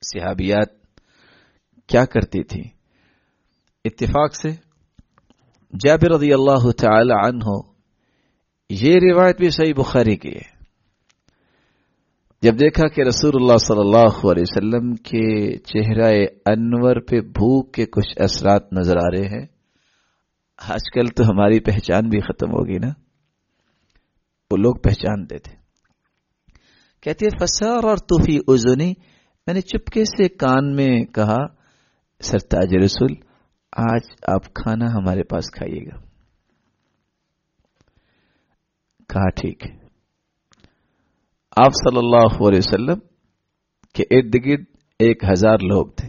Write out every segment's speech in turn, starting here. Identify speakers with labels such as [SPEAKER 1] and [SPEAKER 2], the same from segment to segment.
[SPEAKER 1] صحابیات کیا کرتی تھی؟ اتفاق سے جابر رضی اللہ تعالی عنہ، یہ روایت بھی صحیح بخاری کی ہے، جب دیکھا کہ رسول اللہ صلی اللہ علیہ وسلم کے چہرہ انور پہ بھوک کے کچھ اثرات نظر آ رہے ہیں، آج کل تو ہماری پہچان بھی ختم ہوگی نا، وہ لوگ پہچانتے تھے، کہتے ہیں فساررت فی اذنی، میں نے چپکے سے کان میں کہا سرتاج رسول آج آپ کھانا ہمارے پاس کھائیے گا۔ کہا ٹھیک ہے۔ آپ صلی اللہ علیہ وسلم کے ارد گرد 1000 لوگ تھے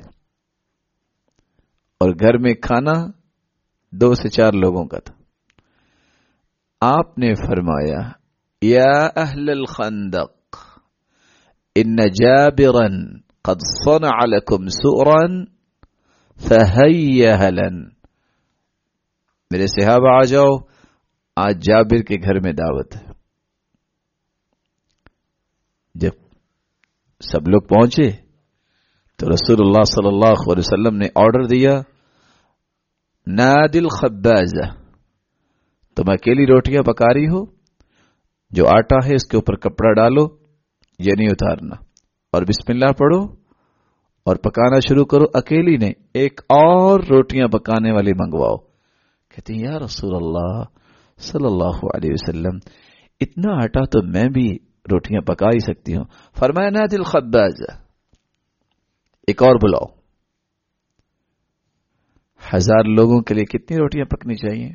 [SPEAKER 1] اور گھر میں کھانا 2 سے 4 لوگوں کا تھا۔ آپ نے فرمایا یا اہل الخندق ان جابرا قد صنع لكم سؤرا فهيا لن، میرے صحابہ آ جاؤ، آج جابر کے گھر میں دعوت ہے۔ جب سب لوگ پہنچے تو رسول اللہ صلی اللہ علیہ وسلم نے آرڈر دیا نادی الخبازہ، تم اکیلی روٹیاں پکا رہی ہو، جو آٹا ہے اس کے اوپر کپڑا ڈالو، یہ نہیں اتارنا، اور بسم اللہ پڑھو اور پکانا شروع کرو، اکیلی نہیں، ایک اور روٹیاں پکانے والی منگواؤ۔ کہتے ہیں یا رسول اللہ صلی اللہ علیہ وسلم اتنا آٹا تو میں بھی روٹیاں پکا ہی سکتی ہوں۔ فرمایا نادی الخبازہ، ایک اور بلاؤ۔ 1000 لوگوں کے لیے کتنی روٹیاں پکنی چاہیے؟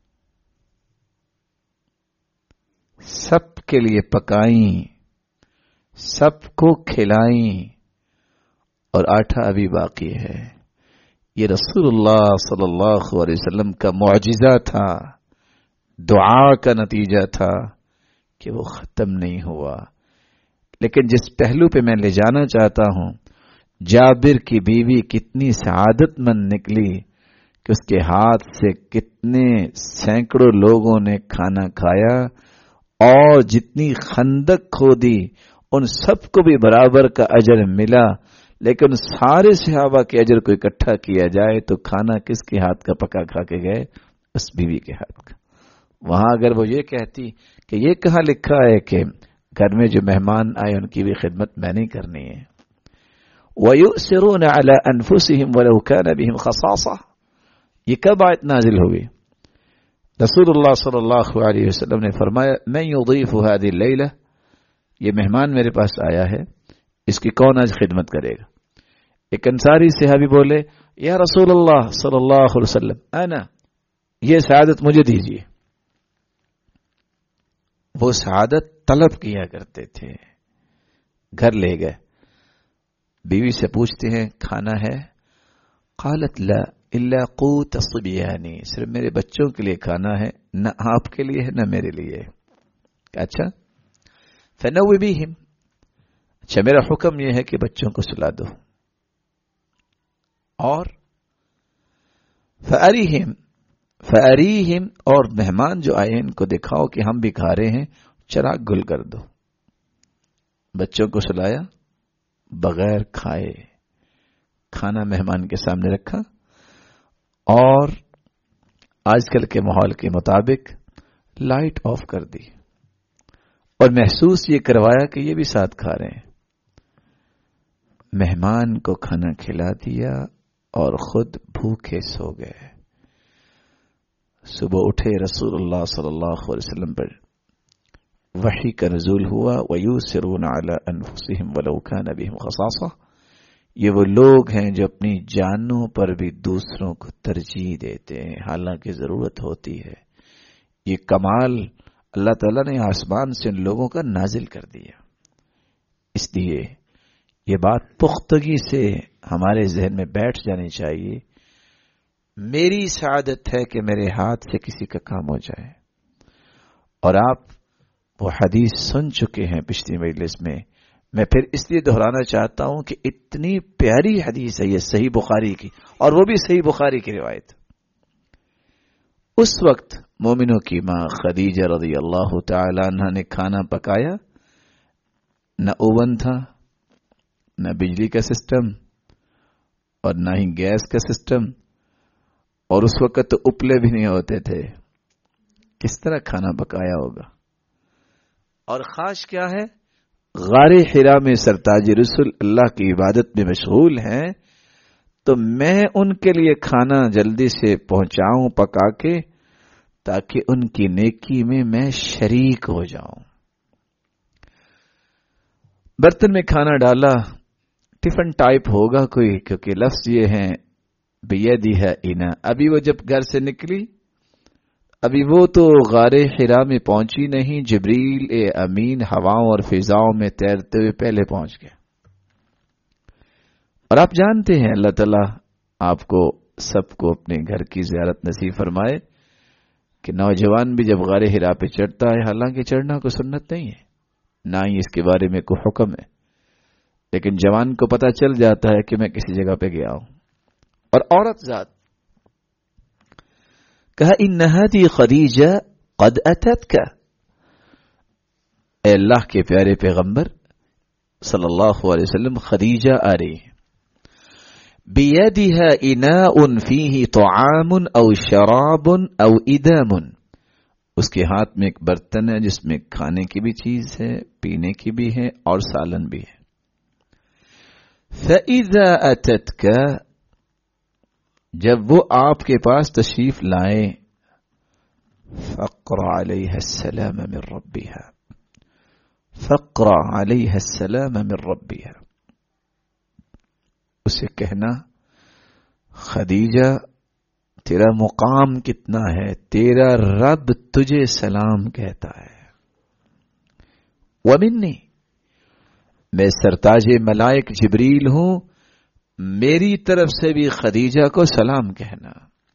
[SPEAKER 1] سب کے لیے پکائیں، سب کو کھلائیں، اور آٹا ابھی باقی ہے۔ یہ رسول اللہ صلی اللہ علیہ وسلم کا معجزہ تھا، دعا کا نتیجہ تھا کہ وہ ختم نہیں ہوا۔ لیکن جس پہلو پہ میں لے جانا چاہتا ہوں، جابر کی بیوی کتنی سعادت مند نکلی کہ اس کے ہاتھ سے کتنے سینکڑوں لوگوں نے کھانا کھایا، اور جتنی خندق کھودی ان سب کو بھی برابر کا اجر ملا۔ لیکن سارے صحابہ کے اجر کو اکٹھا کیا جائے تو کھانا کس کے ہاتھ کا پکا کھا کے گئے؟ اس بیوی کے ہاتھ کا۔ وہاں اگر وہ یہ کہتی کہ یہ کہاں لکھا ہے کہ گھر میں جو مہمان آئے ان کی بھی خدمت میں نہیں کرنی ہے۔ وَيُؤْثِرُونَ عَلَىٰ أَنفُسِهِمْ وَلَوْ كَانَ بِهِمْ خَصَاصَةٌ، یہ کب آیت نازل ہوئی؟ رسول اللہ صلی اللہ علیہ وسلم نے فرمایا مَن يُضِيفُ هَذِهِ اللَّيْلَةَ، یہ مہمان میرے پاس آیا ہے، اس کی کون آج خدمت کرے گا؟ ایک انصاری صحابی بولے یا رسول اللہ صلی اللہ علیہ وسلم انا، یہ سعادت مجھے دیجیے۔ وہ سعادت طلب کیا کرتے تھے۔ گھر لے گئے، بیوی سے پوچھتے ہیں کھانا ہے؟ قالت لا الا قوت صبیانی، صرف میرے بچوں کے لیے کھانا ہے، نہ آپ کے لیے ہے نہ میرے لیے۔ اچھا فنوّ بہم، اچھا میرا حکم یہ ہے کہ بچوں کو سلا دو، اور فأریہم، اور مہمان جو آئے ان کو دکھاؤ کہ ہم بھی کھا رہے ہیں، چراغ گل کر دو۔ بچوں کو سلایا، بغیر کھائے کھانا مہمان کے سامنے رکھا، اور آج کل کے ماحول کے مطابق لائٹ آف کر دی، اور محسوس یہ کروایا کہ یہ بھی ساتھ کھا رہے ہیں۔ مہمان کو کھانا کھلا دیا اور خود بھوکے سو گئے۔ صبح اٹھے رسول اللہ صلی اللہ علیہ وسلم پر وحی کا نزول ہوا وَيُؤْثِرُونَ عَلَىٰ أَنفُسِهِمْ وَلَوْ كَانَ بِهِمْ خَصَاصَةٌ، یہ وہ لوگ ہیں جو اپنی جانوں پر بھی دوسروں کو ترجیح دیتے ہیں حالانکہ ضرورت ہوتی ہے۔ یہ کمال اللہ تعالیٰ نے آسمان سے ان لوگوں کا نازل کر دیا۔ اس لیے یہ بات پختگی سے ہمارے ذہن میں بیٹھ جانی چاہیے، میری سعادت ہے کہ میرے ہاتھ سے کسی کا کام ہو جائے۔ اور آپ وہ حدیث سن چکے ہیں پچھلی مجلس میں پھر اس لیے دہرانا چاہتا ہوں کہ اتنی پیاری حدیث ہے یہ صحیح بخاری کی، اور وہ بھی صحیح بخاری کی روایت۔ اس وقت مومنوں کی ماں خدیجہ رضی اللہ تعالی عنہ نے کھانا پکایا، نہ اوون تھا نہ بجلی کا سسٹم اور نہ ہی گیس کا سسٹم، اور اس وقت تو اپلے بھی نہیں ہوتے تھے، کس طرح کھانا پکایا ہوگا؟ اور خاص کیا ہے، غار حرا میں سرتاج رسول اللہ کی عبادت میں مشغول ہیں، تو میں ان کے لیے کھانا جلدی سے پہنچاؤں پکا کے، تاکہ ان کی نیکی میں شریک ہو جاؤں۔ برتن میں کھانا ڈالا، ٹفن ٹائپ ہوگا کوئی، کیونکہ لفظ یہ ہے بیدھا انا۔ ابھی وہ جب گھر سے نکلی، ابھی وہ تو غار حرا میں پہنچی نہیں، جبریل امین ہواؤں اور فضاؤں میں تیرتے ہوئے پہلے پہنچ گئے۔ اور آپ جانتے ہیں اللہ تعالیٰ آپ کو سب کو اپنے گھر کی زیارت نصیب فرمائے کہ نوجوان بھی جب غار حرا پہ چڑھتا ہے، حالانکہ چڑھنا کوئی سنت نہیں ہے، نہ ہی اس کے بارے میں کوئی حکم ہے، لیکن جوان کو پتہ چل جاتا ہے کہ میں کسی جگہ پہ گیا ہوں۔ اور عورت ذات کہا ان هذه خدیجہ قد اتتک، اے اللہ کے پیارے پیغمبر صلی اللہ علیہ وسلم، خدیجہ آ رہی ہے، بیدھا اناء فیہ طعام او شراب او ادام، اس کے ہاتھ میں ایک برتن ہے جس میں کھانے کی بھی چیز ہے، پینے کی بھی ہے، اور سالن بھی ہے۔ فَإِذَا أَتَتْكَ، جب وہ آپ کے پاس تشریف لائے، فَقْرَ عَلَيْهَا السَّلَامَ مِن رَبِّهَا، فَقْرَ عَلَيْهَا السَّلَامَ مِن رَبِّهَا، اسے کہنا خدیجہ تیرا مقام کتنا ہے، تیرا رب تجھے سلام کہتا ہے۔ وَمِنِّي، میں سرتاج ملائک جبریل ہوں، میری طرف سے بھی خدیجہ کو سلام کہنا۔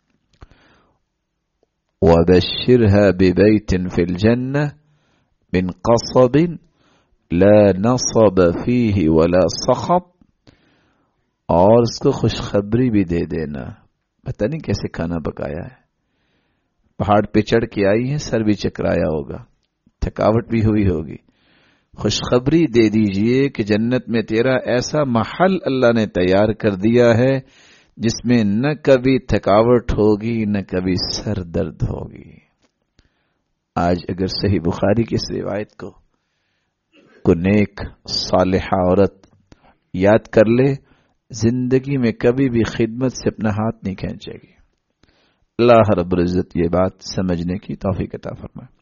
[SPEAKER 1] وَبَشِّرْهَا بِبَيْتٍ فِي الْجَنَّةِ مِنْ قَصَبٍ لَا نَصَبَ فِيهِ وَلَا صَخَبٍ، اور اس کو خوشخبری بھی دے دینا، پتہ نہیں کیسے کھانا پکایا ہے، پہاڑ پہ چڑھ کے آئی ہے، سر بھی چکرایا ہوگا، تھکاوٹ بھی ہوئی ہوگی، خوشخبری دے دیجئے کہ جنت میں تیرا ایسا محل اللہ نے تیار کر دیا ہے جس میں نہ کبھی تھکاوٹ ہوگی نہ کبھی سر درد ہوگی۔ آج اگر صحیح بخاری کی اس روایت کو نیک صالحہ عورت یاد کر لے، زندگی میں کبھی بھی خدمت سے اپنا ہاتھ نہیں کھینچے گی۔ اللہ رب العزت یہ بات سمجھنے کی توفیق عطا فرمائے۔